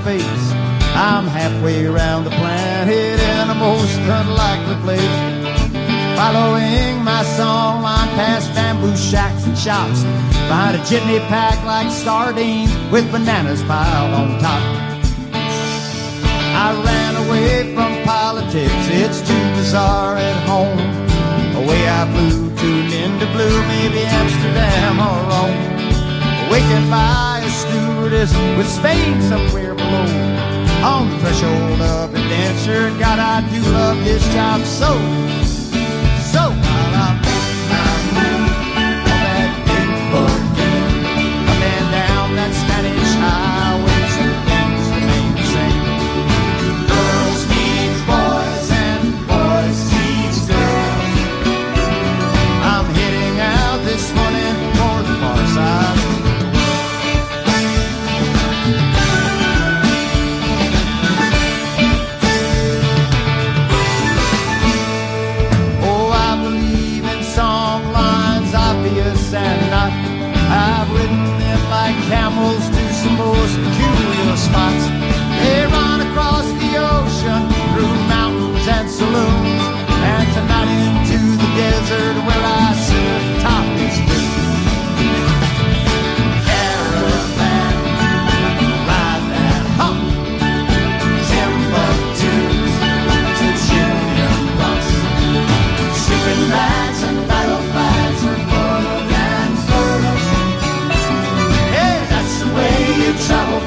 face. I'm halfway around the planet in a most unlikely place. Following my song line past bamboo shacks and shops, behind a jitney pack like sardines with bananas piled on top. I ran away from politics, it's too bizarre at home. Away I flew to Linda Blue, maybe Amsterdam or Rome. Awakened by a stewardess with Spain somewhere below. On the threshold of adventure, God, I do love this job so. So while I'm making my move on that big boat up and down that Spanish highway, some things remain the same. Girls need boys and boys need girls. I'm heading out this morning for the far side. And not, I've ridden them like camels to some most peculiar spots. They run across the ocean, through mountains and saloons, and tonight into the desert where I sit atop this dude. Caravan, ride that hump, Timbuktu's to Union Bus, sleeping bags and battle flags and travel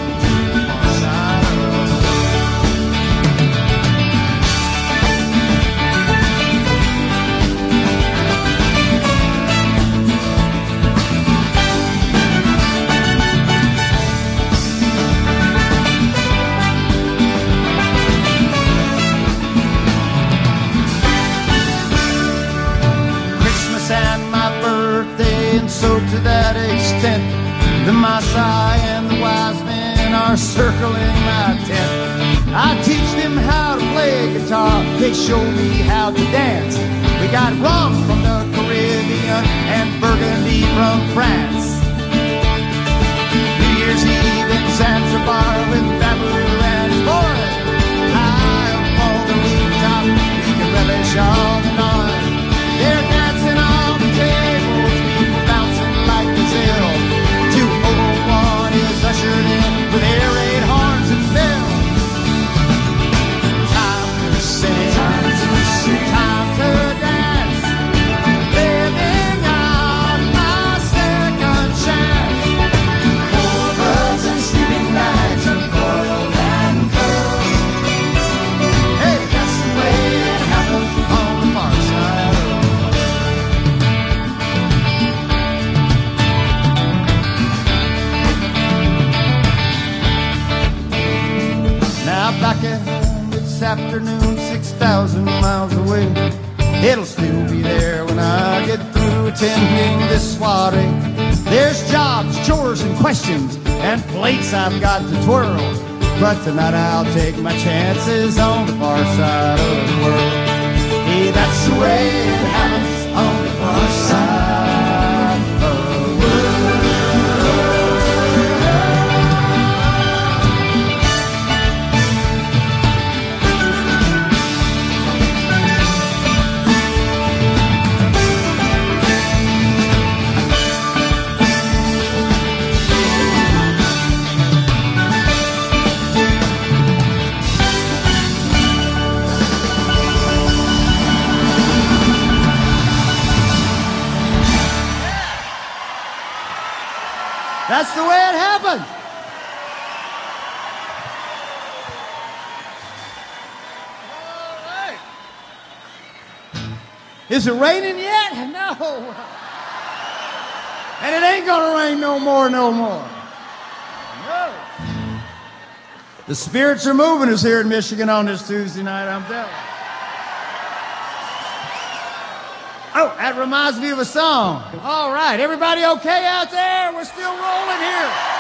Christmas and my birthday, and so to that extent the Maasai and the wise men are circling my tent. I teach them how to play guitar, they show me how to dance. We got rum from the Caribbean and Burgundy from France. New Year's Eve in Zanzibar with Babu and his boys. High up on the rooftop, we can relish all the noise. They're dancing on the tables, people bouncing like gazelle. Ushered in with air raid horns and bells. Time to sing, time to dance, living on my second chance. Poor birds and sleeping bags and coiled and curls. Hey, that's the way it happens on the far side. Now back at home this afternoon, 6,000 miles away. It'll still be there when I get through attending this soiree. There's jobs, chores, and questions, and plates I've got to twirl. But tonight I'll take my chances on the far side of the world. Hey, that's the way it happens on the far side of the world. That's the way it happened. All right. Is it raining yet? No. And it ain't gonna rain no more. No. The spirits are moving us here in Michigan on this Tuesday night, I'm telling you. Oh, that reminds me of a song. All right, everybody okay out there? We're still rolling here.